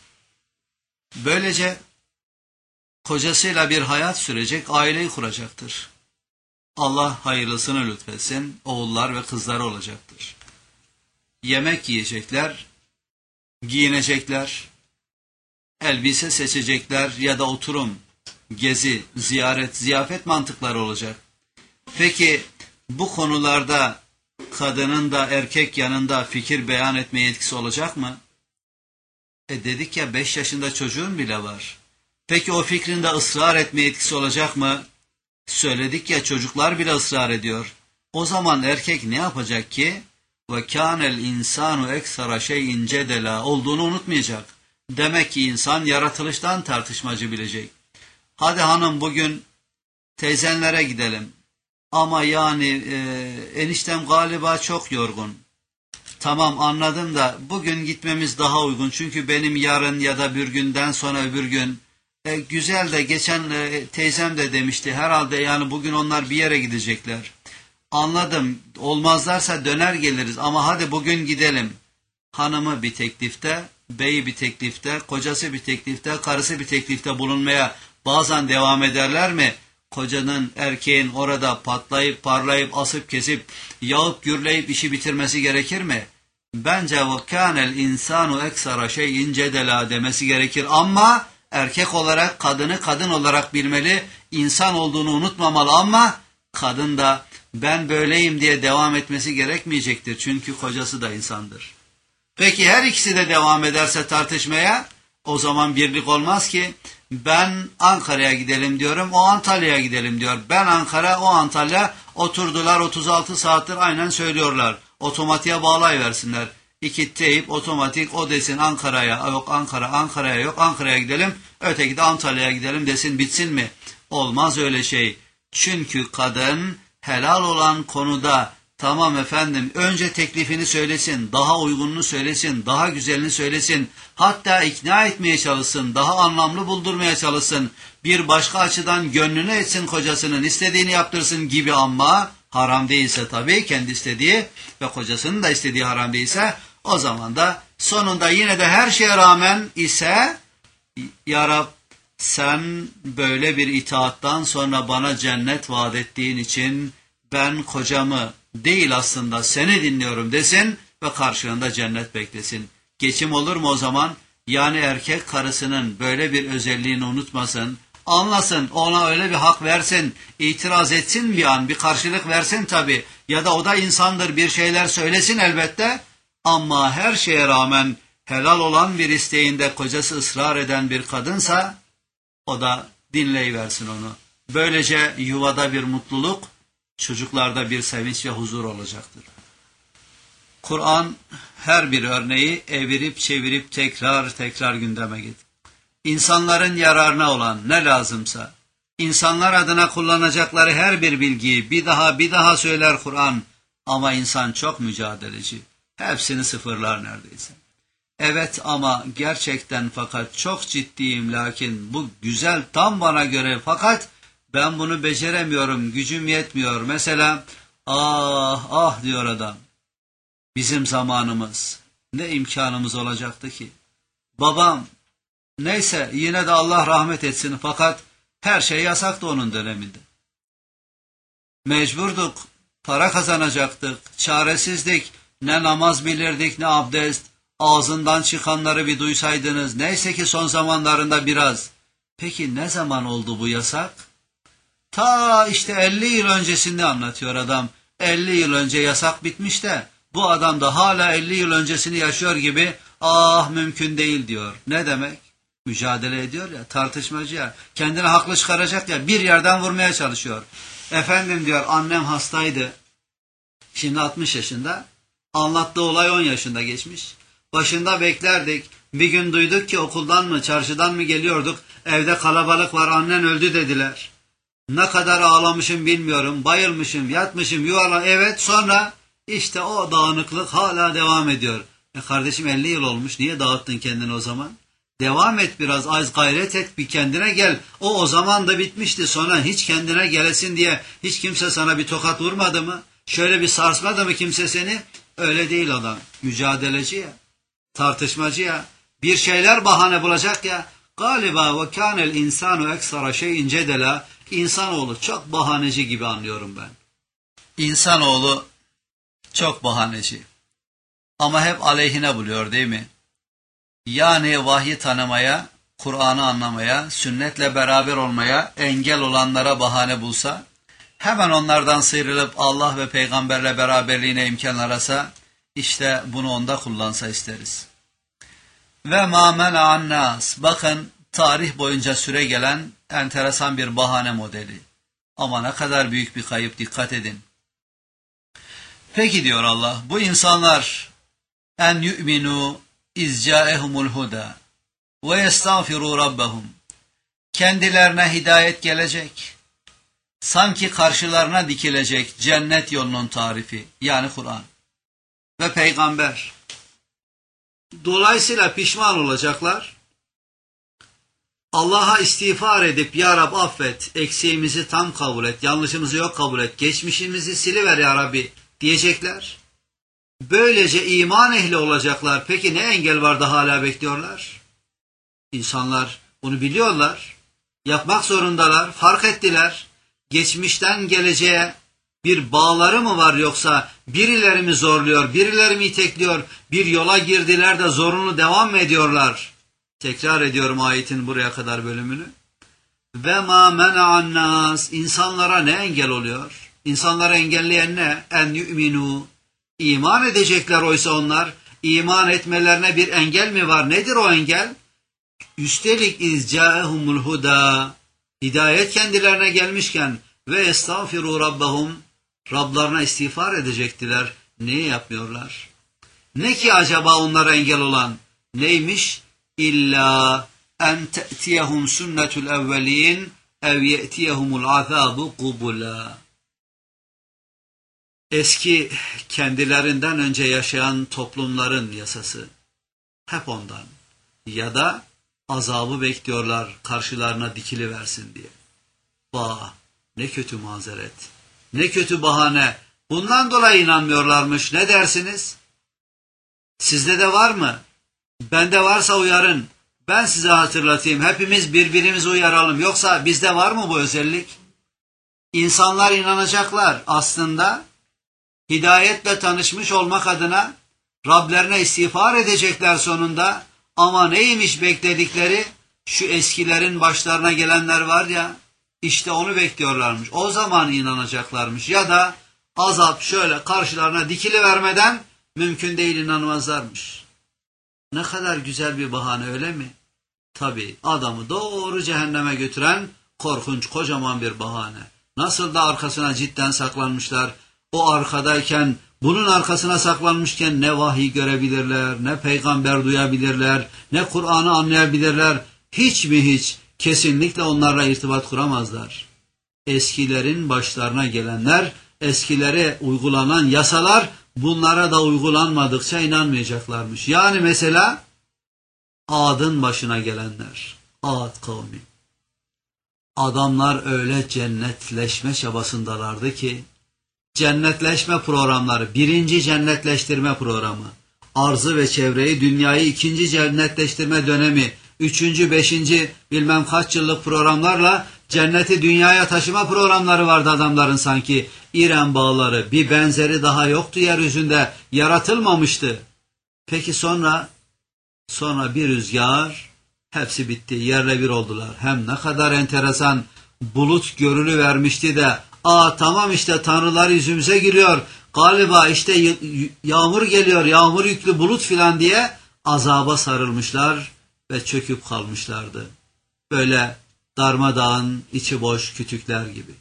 Böylece kocasıyla bir hayat sürecek, aileyi kuracaktır. Allah hayırlısını lütfetsin, oğullar ve kızları olacaktır. Yemek yiyecekler, giyinecekler, elbise seçecekler ya da oturum, gezi, ziyaret, ziyafet mantıkları olacak. Peki bu konularda kadının da erkek yanında fikir beyan etme yetkisi olacak mı? E dedik ya, beş yaşında çocuğun bile var. Peki o fikrinde ısrar etme yetkisi olacak mı? Söyledik ya, çocuklar bile ısrar ediyor. O zaman erkek ne yapacak ki? Ve kânel insanu eksara şeyin cedela olduğunu unutmayacak. Demek ki insan yaratılıştan tartışmacı bilecek. Hadi hanım bugün teyzenlere gidelim. Ama yani e, eniştem galiba çok yorgun. Tamam anladım da bugün gitmemiz daha uygun. Çünkü benim yarın ya da bir günden sonra öbür gün. E, güzel de geçen e, teyzem de demişti. Herhalde yani bugün onlar bir yere gidecekler. Anladım. Olmazlarsa döner geliriz ama hadi bugün gidelim. hanımı bir teklifte, beyi bir teklifte, kocası bir teklifte, karısı bir teklifte bulunmaya bazen devam ederler mi? Kocanın, erkeğin orada patlayıp, parlayıp, asıp kesip, yağıp, gürleyip işi bitirmesi gerekir mi? Bence وَكَانَ الْاِنْسَانُ اَكْسَرَ شَيْءٍ جَدَلًا demesi gerekir. Ama erkek olarak kadını kadın olarak bilmeli, insan olduğunu unutmamalı ama kadın da ben böyleyim diye devam etmesi gerekmeyecektir. Çünkü kocası da insandır. Peki her ikisi de devam ederse tartışmaya, o zaman birlik olmaz ki. Ben Ankara'ya gidelim diyorum, o Antalya'ya gidelim diyor. Ben Ankara, o Antalya, oturdular otuz altı saattir aynen söylüyorlar. Otomatiğe bağlayıversinler. İki teyip otomatik o desin Ankara'ya, yok Ankara, Ankara'ya yok Ankara'ya gidelim, öteki de Antalya'ya gidelim desin, bitsin mi? Olmaz öyle şey. Çünkü kadın helal olan konuda tamam efendim önce teklifini söylesin, daha uygununu söylesin, daha güzelini söylesin, hatta ikna etmeye çalışsın, daha anlamlı buldurmaya çalışsın, bir başka açıdan gönlünü etsin kocasının, istediğini yaptırsın gibi ama haram değilse tabii kendi istediği ve kocasının da istediği haram değilse o zaman da sonunda yine de her şeye rağmen ise ya Rab sen böyle bir itaattan sonra bana cennet vaat ettiğin için ben kocamı değil aslında seni dinliyorum desin ve karşılığında cennet beklesin. Geçim olur mu o zaman? Yani erkek karısının böyle bir özelliğini unutmasın, anlasın, ona öyle bir hak versin, itiraz etsin bir an, bir karşılık versin tabii. Ya da o da insandır, bir şeyler söylesin elbette. Ama her şeye rağmen helal olan bir isteğinde kocası ısrar eden bir kadınsa o da dinleyiversin onu. Böylece yuvada bir mutluluk, çocuklarda bir sevinç ve huzur olacaktır. Kur'an her bir örneği evirip çevirip tekrar tekrar gündeme getir. İnsanların yararına olan ne lazımsa, insanlar adına kullanacakları her bir bilgiyi bir daha bir daha söyler Kur'an. Ama insan çok mücadeleci. Hepsini sıfırlar neredeyse. Evet ama gerçekten fakat çok ciddiyim lakin bu güzel tam bana göre fakat ben bunu beceremiyorum, gücüm yetmiyor. Mesela ah ah diyor adam. Bizim zamanımız ne imkanımız olacaktı ki? Babam neyse yine de Allah rahmet etsin fakat her şey yasaktı onun döneminde. Mecburduk, para kazanacaktık, çaresizdik, ne namaz bilirdik ne abdest, ağzından çıkanları bir duysaydınız, neyse ki son zamanlarında biraz. Peki ne zaman oldu bu yasak? Ta işte elli yıl öncesini anlatıyor adam. elli yıl önce yasak bitmiş de bu adam da hala elli yıl öncesini yaşıyor gibi ah mümkün değil diyor. Ne demek? Mücadele ediyor ya, tartışmacı ya, kendini haklı çıkaracak ya, bir yerden vurmaya çalışıyor. Efendim diyor annem hastaydı. Şimdi altmış yaşında. Anlattığı olay on yaşında geçmiş. Başında beklerdik. Bir gün duyduk ki okuldan mı çarşıdan mı geliyorduk. Evde kalabalık var, annen öldü dediler. Ne kadar ağlamışım bilmiyorum. Bayılmışım, yatmışım, yuvarlan. Evet, sonra işte o dağınıklık hala devam ediyor. E kardeşim elli yıl olmuş. Niye dağıttın kendini o zaman? Devam et biraz, az gayret et, bir kendine gel. O o zaman da bitmişti. Sonra hiç kendine gelesin diye hiç kimse sana bir tokat vurmadı mı? Şöyle bir sarsmadı mı kimse seni? Öyle değil adam. Mücadeleci ya. Tartışmacı ya. Bir şeyler bahane bulacak ya. Galiba ve kânel insanu eksara şeyin cedela. İnsanoğlu çok bahaneci gibi anlıyorum ben. İnsanoğlu çok bahaneci. Ama hep aleyhine buluyor değil mi? Yani vahyi tanımaya, Kur'an'ı anlamaya, sünnetle beraber olmaya engel olanlara bahane bulsa, hemen onlardan sıyrılıp Allah ve peygamberle beraberliğine imkan arasa, işte bunu onda kullansa isteriz. Ve ma mena'an nas. Bakın tarih boyunca süre gelen enteresan bir bahane modeli. Ama ne kadar büyük bir kayıp, dikkat edin. Peki diyor Allah, bu insanlar en yu'minu izca'ehumul huda ve yestağfiru rabbahum. Kendilerine hidayet gelecek. Sanki karşılarına dikilecek cennet yolunun tarifi, yani Kur'an ve peygamber. Dolayısıyla pişman olacaklar. Allah'a istiğfar edip ya Rab affet, eksiğimizi tam kabul et, yanlışımızı yok kabul et, geçmişimizi siliver ya Rabbi diyecekler. Böylece iman ehli olacaklar. Peki ne engel var da hala bekliyorlar? İnsanlar bunu biliyorlar. Yapmak zorundalar. Fark ettiler. Geçmişten geleceğe bir bağları mı var, yoksa birileri mi zorluyor, birileri mi itekliyor, bir yola girdiler de zorunlu devam mı ediyorlar? Tekrar ediyorum ayetin buraya kadar bölümünü. Ve ma mena'an nas, insanlara ne engel oluyor? İnsanlara engelleyen ne? En yu'minu, iman edecekler oysa onlar. İman etmelerine bir engel mi var? Nedir o engel? Üstelik izca'ehumul huda, hidayet kendilerine gelmişken ve estağfiru rabbahum, Rablarına istiğfar edecektiler. Niye yapmıyorlar? Ne ki acaba onlara engel olan? Neymiş? İlla en te'tiyehum sünnetul evvelin ev ye'tiyehumul azabu kubula. Eski kendilerinden önce yaşayan toplumların yasası. Hep ondan. Ya da azabı bekliyorlar karşılarına dikiliversin diye. Vah, ne kötü mazeret. Ne kötü bahane. Bundan dolayı inanmıyorlarmış. Ne dersiniz? Sizde de var mı? Bende varsa uyarın. Ben size hatırlatayım. Hepimiz birbirimizi uyaralım. Yoksa bizde var mı bu özellik? İnsanlar inanacaklar. Aslında hidayetle tanışmış olmak adına Rablerine istiğfar edecekler sonunda. Ama neymiş bekledikleri? Şu eskilerin başlarına gelenler var ya, İşte onu bekliyorlarmış. O zaman inanacaklarmış. Ya da azap şöyle karşılarına dikilivermeden mümkün değil inanmazlarmış. Ne kadar güzel bir bahane, öyle mi? Tabii adamı doğru cehenneme götüren korkunç kocaman bir bahane. Nasıl da arkasına cidden saklanmışlar. O arkadayken, bunun arkasına saklanmışken ne vahiy görebilirler, ne peygamber duyabilirler, ne Kur'an'ı anlayabilirler. Hiç mi hiç? Kesinlikle onlarla irtibat kuramazlar. Eskilerin başlarına gelenler, eskilere uygulanan yasalar bunlara da uygulanmadıkça inanmayacaklarmış. Yani mesela Ad'ın başına gelenler, Ad kavmi. Adamlar öyle cennetleşme çabasındalardı ki, cennetleşme programları, birinci cennetleştirme programı, arzı ve çevreyi, dünyayı ikinci cennetleştirme dönemi, üçüncü, beşinci bilmem kaç yıllık programlarla cenneti dünyaya taşıma programları vardı adamların sanki. İrem bağları, bir benzeri daha yoktu yeryüzünde, yaratılmamıştı. Peki sonra, sonra bir rüzgar, hepsi bitti, yerle bir oldular. Hem ne kadar enteresan, bulut görülüvermişti de, aa tamam işte tanrılar yüzümüze giriyor, galiba işte yağmur geliyor, yağmur yüklü bulut filan diye azaba sarılmışlar ve çöküp kalmışlardı. Böyle darmadağın, içi boş kütükler gibi.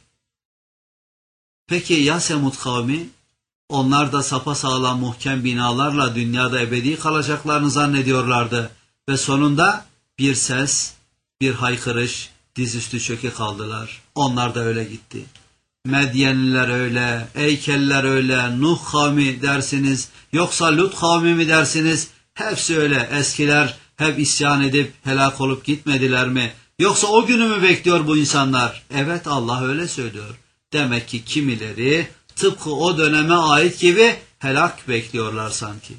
Peki ya Semud kavmi? Onlar da sapasağlam muhkem binalarla dünyada ebedi kalacaklarını zannediyorlardı. Ve sonunda bir ses, bir haykırış, dizüstü çöke kaldılar. Onlar da öyle gitti. Medyenliler öyle, Eykeller öyle, Nuh kavmi dersiniz, yoksa Lut kavmi mi dersiniz? Hepsi öyle. Eskiler hep isyan edip helak olup gitmediler mi? Yoksa o günü mü bekliyor bu insanlar? Evet, Allah öyle söylüyor. Demek ki kimileri tıpkı o döneme ait gibi helak bekliyorlar sanki.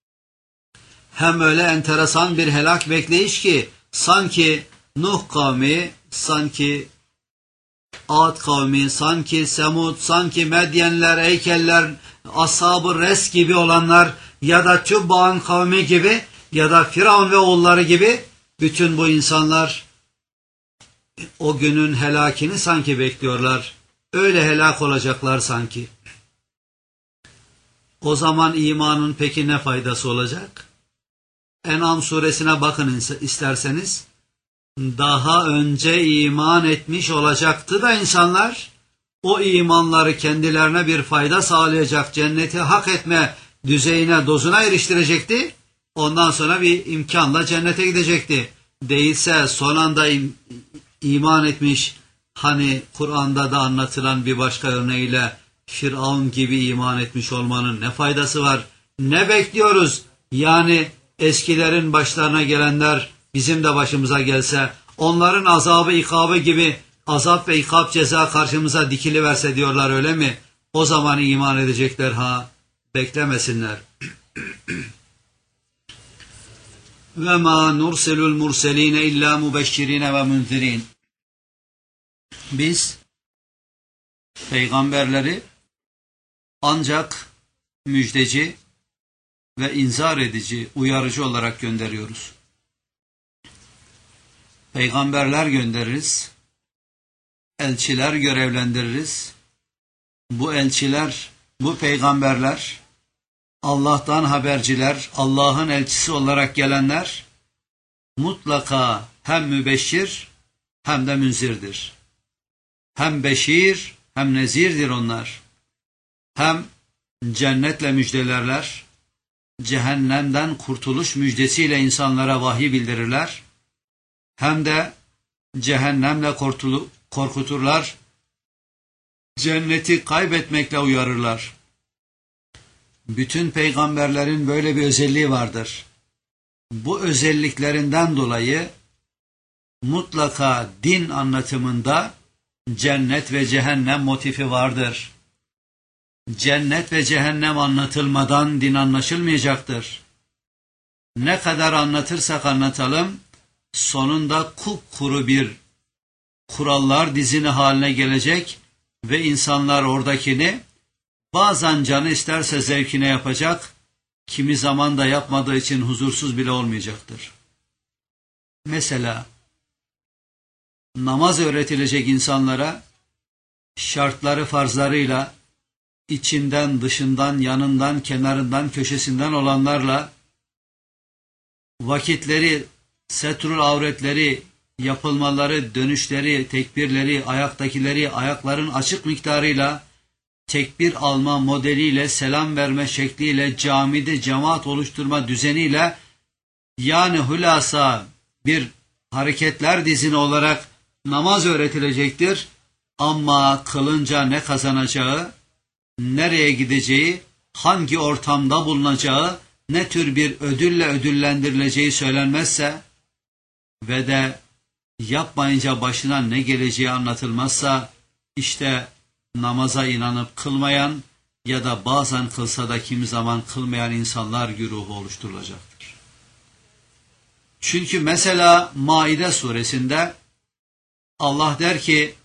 Hem öyle enteresan bir helak bekleyiş ki sanki Nuh kavmi, sanki Ad kavmi, sanki Semud, sanki Medyenler, Eykeller, Ashab-ı Res gibi olanlar ya da Tübba'nın kavmi gibi ya da Firavun ve oğulları gibi bütün bu insanlar o günün helakini sanki bekliyorlar. Öyle helak olacaklar sanki. O zaman imanın peki ne faydası olacak? En'am suresine bakın isterseniz. Daha önce iman etmiş olacaktı da insanlar, o imanları kendilerine bir fayda sağlayacak, cenneti hak etme düzeyine, dozuna eriştirecekti. Ondan sonra bir imkanla cennete gidecekti. Değilse son anda im iman etmiş, hani Kur'an'da da anlatılan bir başka örneğiyle Firavun gibi iman etmiş olmanın ne faydası var? Ne bekliyoruz? Yani eskilerin başlarına gelenler bizim de başımıza gelse, onların azabı, ikabı gibi azap ve ikab, ceza karşımıza dikiliverse diyorlar, öyle mi? O zaman iman edecekler ha. beklemesinler. Ve ma nursilul murseline illa mubeşşirine ve munzirin. Biz peygamberleri ancak müjdeci ve inzar edici, uyarıcı olarak gönderiyoruz. Peygamberler göndeririz, elçiler görevlendiririz. Bu elçiler, bu peygamberler, Allah'tan haberciler, Allah'ın elçisi olarak gelenler, mutlaka hem mübeşşir hem de münzirdir. Hem beşir hem nezirdir onlar. Hem cennetle müjdelerler, cehennemden kurtuluş müjdesiyle insanlara vahiy bildirirler, hem de cehennemle korkuturlar, cenneti kaybetmekle uyarırlar. Bütün peygamberlerin böyle bir özelliği vardır. Bu özelliklerinden dolayı mutlaka din anlatımında cennet ve cehennem motifi vardır. Cennet ve cehennem anlatılmadan din anlaşılmayacaktır. Ne kadar anlatırsak anlatalım, sonunda kupkuru bir kurallar dizini haline gelecek ve insanlar oradakini bazen canı isterse zevkine yapacak, kimi zaman da yapmadığı için huzursuz bile olmayacaktır. Mesela namaz öğretilecek insanlara şartları farzlarıyla, içinden, dışından, yanından, kenarından, köşesinden olanlarla, vakitleri, setrul avretleri, yapılmaları, dönüşleri, tekbirleri, ayaktakileri, ayakların açık miktarıyla, tekbir alma modeliyle, selam verme şekliyle, camide cemaat oluşturma düzeniyle, yani hülasa bir hareketler dizini olarak namaz öğretilecektir. Ama kılınca ne kazanacağı, nereye gideceği, hangi ortamda bulunacağı, ne tür bir ödülle ödüllendirileceği söylenmezse ve de yapmayınca başına ne geleceği anlatılmazsa, işte namaza inanıp kılmayan ya da bazen kılsa da kimi zaman kılmayan insanlar güruhu oluşturulacaktır. Çünkü mesela Maide suresinde Allah der ki,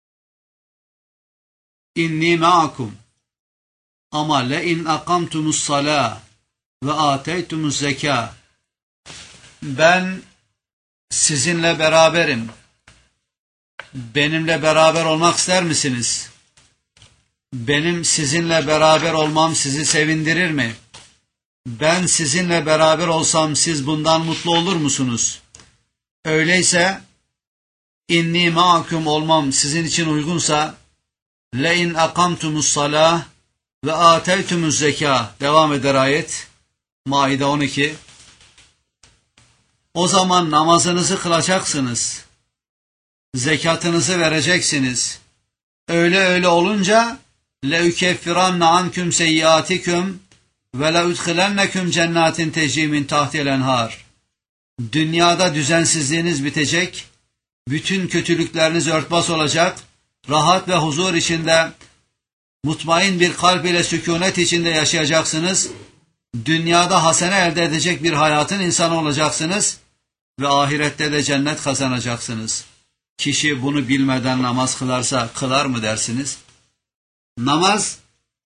İnni ma'akum ama le in akamtumus salah ve ateytumuz zeka. Ben sizinle beraberim. Benimle beraber olmak ister misiniz? Benim sizinle beraber olmam sizi sevindirir mi? Ben sizinle beraber olsam siz bundan mutlu olur musunuz? Öyleyse inni ma'akum olmam sizin için uygunsa le in akamtumus salah ve ateytumuz zeka. Devam eder ayet. Maide on iki. O zaman namazınızı kılacaksınız. Zekatınızı vereceksiniz. Öyle öyle olunca لَاُكَفِّرَنَّ عَنْكُمْ سَيِّئَاتِكُمْ وَلَاُدْخِلَنَّكُمْ جَنَّاتٍ تَجْرِي مِنْ تَحْتِهَا الْاَنْهَارِ. Dünyada düzensizliğiniz bitecek, bütün kötülükleriniz örtbas olacak, rahat ve huzur içinde, mutmain bir kalp ile sükunet içinde yaşayacaksınız, dünyada hasene elde edecek bir hayatın insanı olacaksınız ve ahirette de cennet kazanacaksınız. Kişi bunu bilmeden namaz kılarsa kılar mı dersiniz? Namaz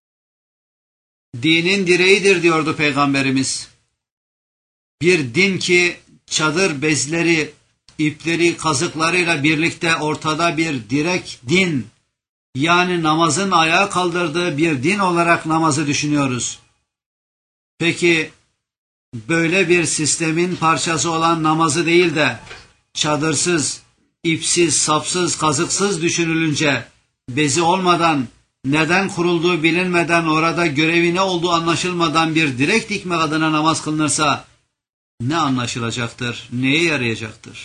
dinin direğidir diyordu Peygamberimiz. Bir din ki çadır bezleri, ipleri, kazıklarıyla birlikte ortada bir direk din, yani namazın ayağa kaldırdığı bir din olarak namazı düşünüyoruz. Peki böyle bir sistemin parçası olan namazı değil de çadırsız, ipsiz, sapsız, kazıksız düşünülünce, bezi olmadan, neden kurulduğu bilinmeden, orada görevi ne olduğu anlaşılmadan bir direk dikmek adına namaz kılınırsa ne anlaşılacaktır, neye yarayacaktır?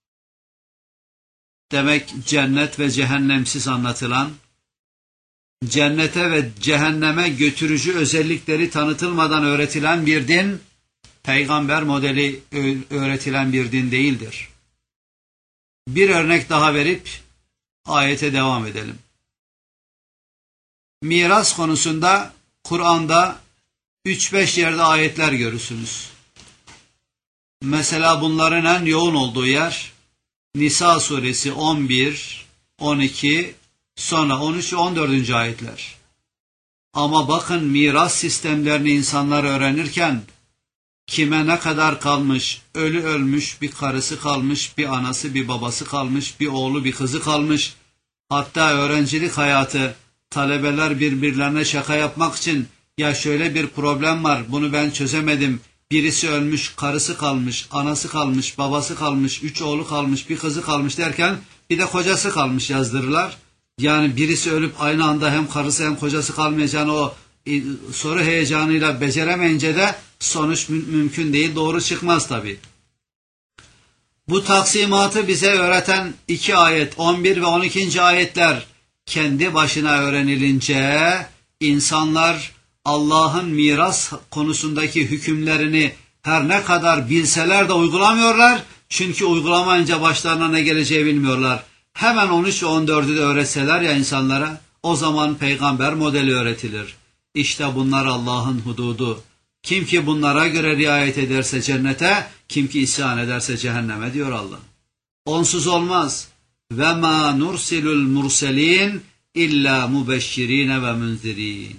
Demek cennet ve cehennemsiz anlatılan, cennete ve cehenneme götürücü özellikleri tanıtılmadan öğretilen bir din, peygamber modeli öğretilen bir din değildir. Bir örnek daha verip ayete devam edelim. Miras konusunda Kur'an'da üç beş yerde ayetler görürsünüz. Mesela bunların en yoğun olduğu yer Nisa suresi on bir, on iki, sonra on üç ve on dördüncü ayetler. Ama bakın miras sistemlerini insanlar öğrenirken kime ne kadar kalmış, ölü ölmüş, bir karısı kalmış, bir anası, bir babası kalmış, bir oğlu, bir kızı kalmış. Hatta öğrencilik hayatı, talebeler birbirlerine şaka yapmak için ya şöyle bir problem var, bunu ben çözemedim. Birisi ölmüş, karısı kalmış, anası kalmış, babası kalmış, üç oğlu kalmış, bir kızı kalmış derken bir de kocası kalmış yazdırırlar. Yani birisi ölüp aynı anda hem karısı hem kocası kalmayacağını o soru heyecanıyla beceremeyince de sonuç mü mümkün değil, doğru çıkmaz tabii. Bu taksimatı bize öğreten iki ayet, on bir ve on ikinci ayetler kendi başına öğrenilince insanlar Allah'ın miras konusundaki hükümlerini her ne kadar bilseler de uygulamıyorlar. Çünkü uygulamayınca başlarına ne geleceği bilmiyorlar. Hemen on üç ve on dördü de öğretseler ya insanlara, o zaman peygamber modeli öğretilir. İşte bunlar Allah'ın hududu. Kim ki bunlara göre riayet ederse cennete, kim ki isyan ederse cehenneme diyor Allah. Onsuz olmaz. Ve ma nursilul murselin illa mubeşşirine ve munzirin.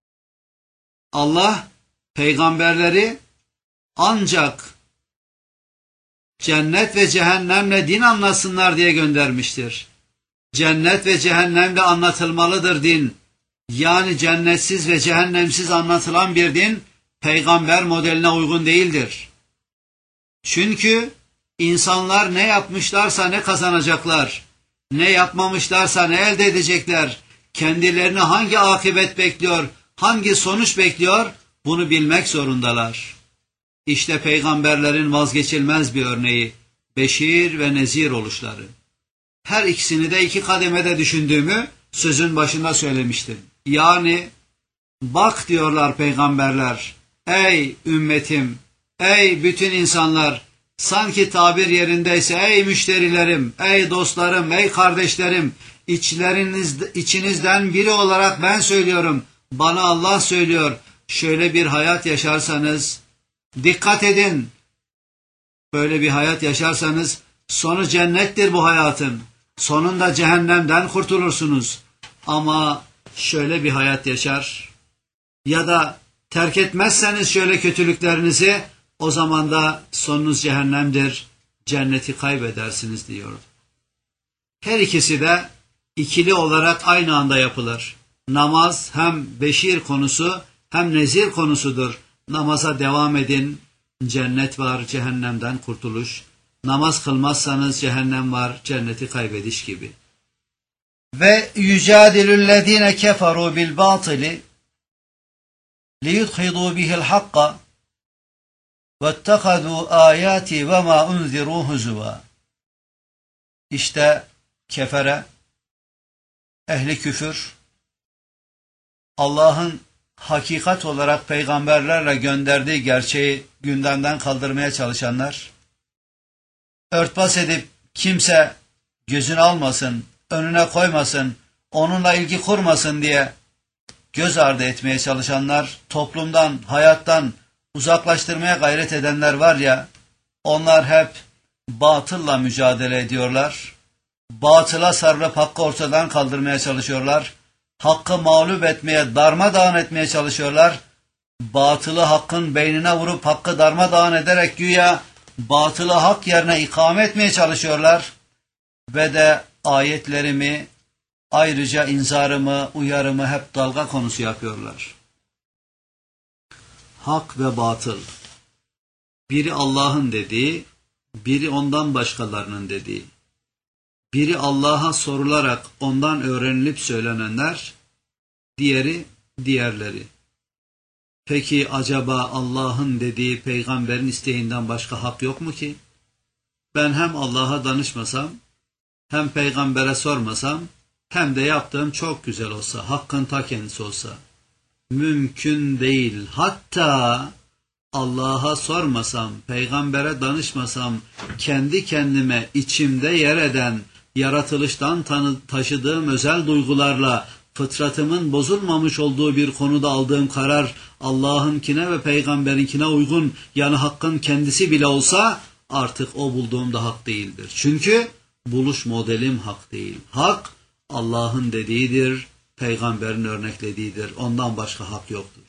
Allah peygamberleri ancak cennet ve cehennemle din anlasınlar diye göndermiştir. Cennet ve cehennemle anlatılmalıdır din. Yani cennetsiz ve cehennemsiz anlatılan bir din peygamber modeline uygun değildir. Çünkü insanlar ne yapmışlarsa ne kazanacaklar, ne yapmamışlarsa ne elde edecekler, kendilerine hangi akıbet bekliyor, hangi sonuç bekliyor, bunu bilmek zorundalar. İşte peygamberlerin vazgeçilmez bir örneği, beşir ve nezir oluşları. Her ikisini de iki kademede düşündüğümü sözün başında söylemiştim. Yani bak diyorlar peygamberler, ey ümmetim, ey bütün insanlar, sanki tabir yerindeyse ey müşterilerim, ey dostlarım, ey kardeşlerim, içleriniz, içinizden biri olarak ben söylüyorum, bana Allah söylüyor, şöyle bir hayat yaşarsanız, dikkat edin, böyle bir hayat yaşarsanız, sonu cennettir bu hayatın, sonunda cehennemden kurtulursunuz. Ama şöyle bir hayat yaşar, ya da terk etmezseniz şöyle kötülüklerinizi, o zaman da sonunuz cehennemdir, cenneti kaybedersiniz diyor. Her ikisi de ikili olarak aynı anda yapılır. Namaz hem beşir konusu hem nezir konusudur. Namaza devam edin, cennet var, cehennemden kurtuluş. Namaz kılmazsanız cehennem var, cenneti kaybediş gibi. Ve yücadilüllezine keferu bil batili liyudhidu bihil hakka وَاتَّخَذُوا آيَاتِ وَمَا اُنْذِرُوا هُزُوًا. İşte kefere, ehli küfür, Allah'ın hakikat olarak peygamberlerle gönderdiği gerçeği gündemden kaldırmaya çalışanlar, örtbas edip kimse gözünü almasın, önüne koymasın, onunla ilgi kurmasın diye göz ardı etmeye çalışanlar, toplumdan, hayattan uzaklaştırmaya gayret edenler var ya, onlar hep batılla mücadele ediyorlar. Batıla sarılıp hakkı ortadan kaldırmaya çalışıyorlar. Hakkı mağlup etmeye, darmadağın etmeye çalışıyorlar. Batılı hakkın beynine vurup hakkı darmadağın ederek güya batılı hak yerine ikame etmeye çalışıyorlar. Ve de ayetlerimi, ayrıca inzarımı, uyarımı hep dalga konusu yapıyorlar. Hak ve batıl. Biri Allah'ın dediği, biri ondan başkalarının dediği. Biri Allah'a sorularak ondan öğrenilip söylenenler, diğeri diğerleri. Peki acaba Allah'ın dediği peygamberin isteğinden başka hak yok mu ki? Ben hem Allah'a danışmasam, hem peygambere sormasam, hem de yaptığım çok güzel olsa, hakkın ta kendisi olsa. Mümkün değil. Hatta Allah'a sormasam, peygambere danışmasam, kendi kendime içimde yer eden, yaratılıştan tanı, taşıdığım özel duygularla fıtratımın bozulmamış olduğu bir konuda aldığım karar Allah'ınkine ve peygamberinkine uygun, yani hakkın kendisi bile olsa artık o bulduğum da hak değildir. Çünkü buluş modelim hak değil. Hak Allah'ın dediğidir, peygamberin örneklediğidir. Ondan başka hak yoktur.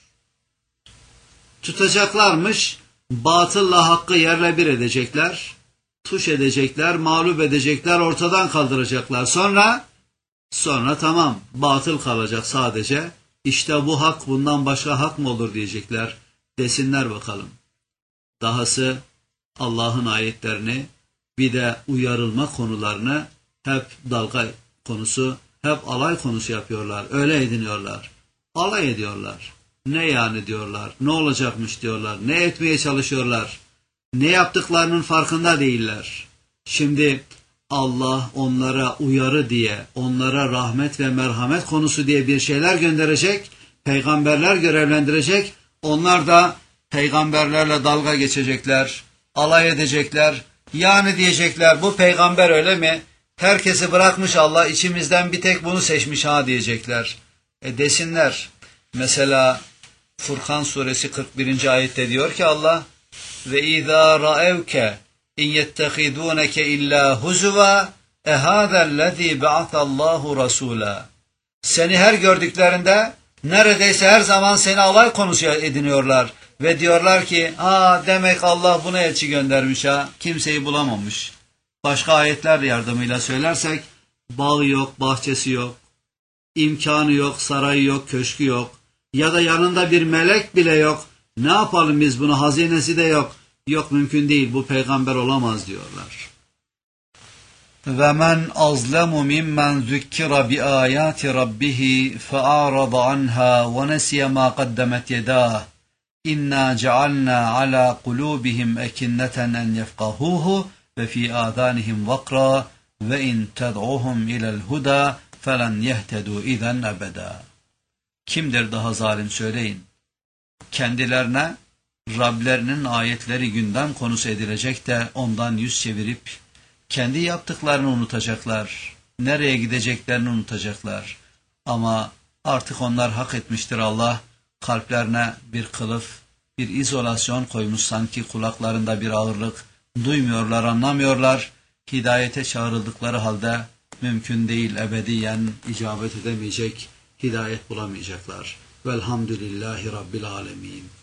Tutacaklarmış, batılla hakkı yerle bir edecekler, tuş edecekler, mağlup edecekler, ortadan kaldıracaklar. Sonra, sonra tamam, batıl kalacak sadece. İşte bu hak, bundan başka hak mı olur diyecekler. Desinler bakalım. Dahası Allah'ın ayetlerini, bir de uyarılma konularını hep dalga konusu, hep alay konusu yapıyorlar. Öyle ediniyorlar. Alay ediyorlar. Ne yani diyorlar. Ne olacakmış diyorlar. Ne etmeye çalışıyorlar. Ne yaptıklarının farkında değiller. Şimdi Allah onlara uyarı diye, onlara rahmet ve merhamet konusu diye bir şeyler gönderecek. Peygamberler görevlendirecek. Onlar da peygamberlerle dalga geçecekler. Alay edecekler. Yani diyecekler, bu peygamber öyle mi? Herkesi bırakmış Allah, içimizden bir tek bunu seçmiş ha diyecekler. E desinler. Mesela Furkan suresi kırk birinci ayette diyor ki Allah, ve izâ ra'evke in yettehidûneke illâ huzuvâ ehâzellezî be'atallâhu rasûlâ. Seni her gördüklerinde neredeyse her zaman seni alay konusu ediniyorlar ve diyorlar ki, ha demek Allah buna elçi göndermiş ha, kimseyi bulamamış. Başka ayetler yardımıyla söylersek, bağı yok, bahçesi yok, imkanı yok, sarayı yok, köşkü yok ya da yanında bir melek bile yok. Ne yapalım biz bunu, hazinesi de yok. Yok, mümkün değil, bu peygamber olamaz diyorlar. وَمَنْ أَظْلَمُ مِمَّنْ ذُكِّرَ بِآيَاتِ رَبِّهِ فَأَعْرَضَ عَنْهَا وَنَسِيَ مَا قَدَّمَتْ يَدَاهُ إِنَّا جَعَلْنَا عَلَى قُلُوبِهِمْ أَكِنَّةً أَنْ يَفْقَهُوهُ وَفِي آذَانِهِمْ وَقْرًا وَإِنْ تَدْعُوهُمْ إِلَى الْهُدَى فَلَنْ يَهْتَدُوا إِذًا أَبَدًا. Kimdir daha zalim söyleyin? Kendilerine Rablerinin ayetleri gündem konusu edilecek de ondan yüz çevirip kendi yaptıklarını unutacaklar. Nereye gideceklerini unutacaklar. Ama artık onlar hak etmiştir Allah. Kalplerine bir kılıf, bir izolasyon koymuş, sanki kulaklarında bir ağırlık. Duymuyorlar, anlamıyorlar. Hidayete çağrıldıkları halde mümkün değil, ebediyen icabet edemeyecek, hidayet bulamayacaklar. Velhamdülillahi Rabbil alemin.